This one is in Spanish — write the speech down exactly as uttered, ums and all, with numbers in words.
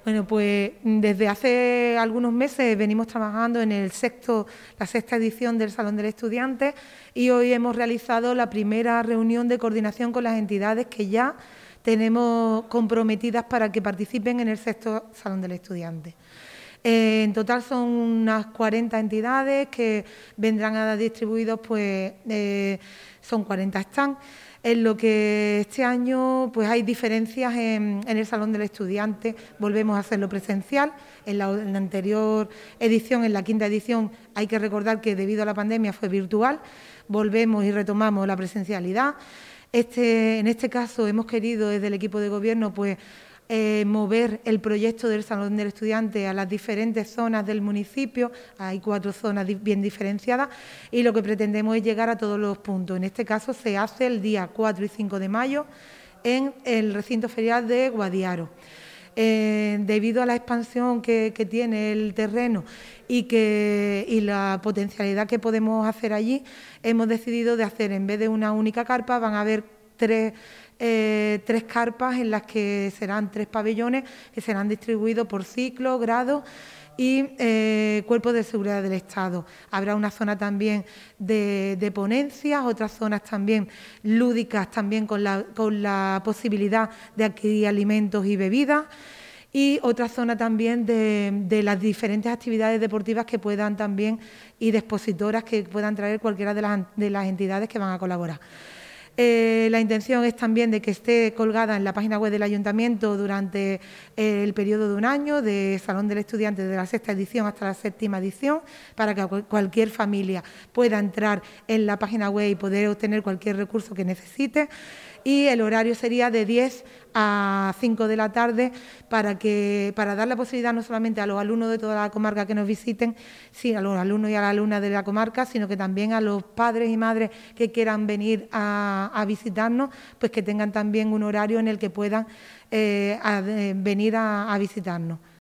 Bueno, pues desde hace algunos meses venimos trabajando en el sexto, la sexta edición del Salón del Estudiante y hoy hemos realizado la primera reunión de coordinación con las entidades que ya tenemos comprometidas para que participen en el sexto Salón del Estudiante. Eh, en total son unas cuarenta entidades que vendrán a distribuidos, pues eh, son cuarenta stands. En lo que este año pues hay diferencias en, en el Salón del Estudiante, volvemos a hacerlo presencial. En la, en la anterior edición, en la quinta edición, hay que recordar que debido a la pandemia fue virtual, volvemos y retomamos la presencialidad. Este, en este caso hemos querido desde el equipo de gobierno pues Eh, mover el proyecto del Salón del Estudiante a las diferentes zonas del municipio. Hay cuatro zonas bien diferenciadas y lo que pretendemos es llegar a todos los puntos. En este caso se hace el día cuatro y cinco de mayo en el recinto ferial de Guadiaro. Eh, debido a la expansión que, que tiene el terreno y, que, y la potencialidad que podemos hacer allí, hemos decidido de hacer, en vez de una única carpa, van a haber tres Eh, tres carpas en las que serán tres pabellones que serán distribuidos por ciclo, grado y eh, cuerpos de seguridad del Estado. Habrá una zona también de, de ponencias, otras zonas también lúdicas, también con la, con la posibilidad de adquirir alimentos y bebidas, y otra zona también de, de las diferentes actividades deportivas que puedan también y de expositoras que puedan traer cualquiera de las, de las entidades que van a colaborar. Eh, la intención es también de que esté colgada en la página web del Ayuntamiento durante eh, el periodo de un año de Salón del Estudiante de la sexta edición hasta la séptima edición, para que cualquier familia pueda entrar en la página web y poder obtener cualquier recurso que necesite. Y el horario sería de diez a cinco de la tarde para, que, para dar la posibilidad no solamente a los alumnos de toda la comarca que nos visiten, sí, a los alumnos y a las alumnas de la comarca, sino que también a los padres y madres que quieran venir a, a visitarnos, pues que tengan también un horario en el que puedan eh, a, eh, venir a, a visitarnos.